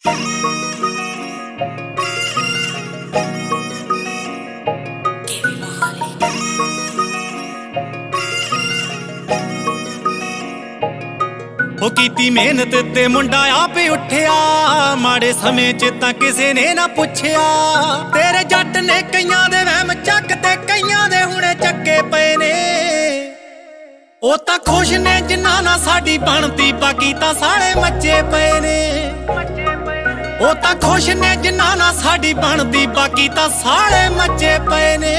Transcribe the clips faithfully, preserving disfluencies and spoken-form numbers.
हो कीती मेहनत ते मुंडा आपे उठिया, माड़े समय च तां किसे ने ना पुछया। तेरे जट ने कईयां दे वहम चक ते कईयां दे हुणे चक्के पे ने। ओ तां खुश ने जिन्ना ना साडी बनती, बाकी तां सारे मच्चे पे ने। ओ तां खुश ने जिन्ना ना साडी बनती, बाकी तां सारे मच्चे पे ने।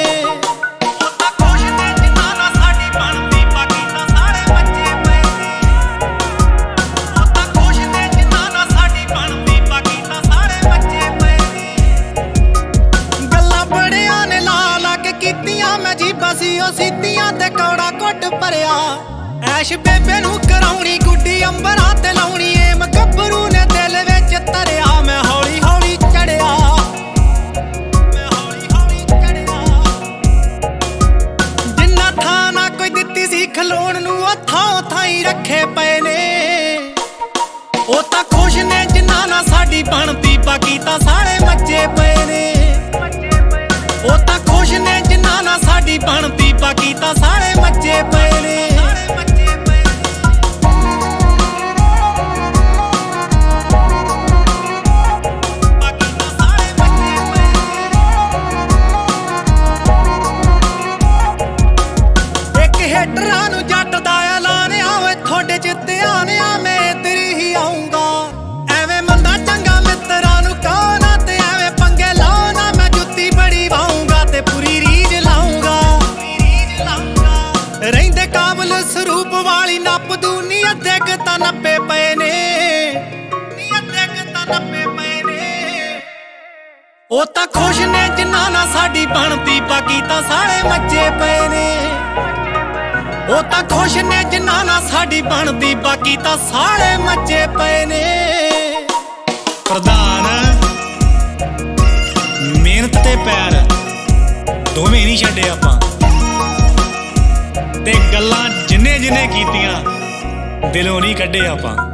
सीतियां ते कौड़ा घुट भरिया, ऐश बेबे नू कराउणी गुड्डी अंबरां ते लाउणी। एम गब्बरू ने दिल विच धरिया, मैं हौली हौली चढ़िया, मैं हौली हौली चढ़िया। जिन्ना थां ना कोई दित्ती सी खलोण नू, ओ थां थाई रखे पे ने। ओ तां खुश ने जिन्ना ना साडी बनती, बाकी तां सारे मच्चे पे ने। ओ तां खुश ने जिन्ना ना साडी बनती, बाकी तां सारे मच्चे पे ने। एक हेटरां नू जट दा ऐलान आवे, थोड़े च ध्यान आ मैं इधर ही आऊंगा। एवें मंदा चंगा मित्तरां नू कहो ना, ते एवें पंगे लाओ ना, मैं जुत्ती बड़ी वाऊंगा ते पूरी रीझ लाऊंगा। रहिंदे काबल सरूप वाली नप दूनी, अद्धे क तां नब्बे पे ने, अद्धे क तां नब्बे पे ने। ओ तां खुश ने जिन्ना ना साडी बनती, बाकी तां सारे मच्चे पे ने। ओ तां खुश ने जिन्ना ना साडी बनती, बाकी तां सारे मच्चे पे ने। प्रधान मेहनत ते पैर दोवें नहीं छड्डे आपां, ते गल्लां जिन्ने जिन्ने कीतियां दिलों नहीं कड्ढे आपां।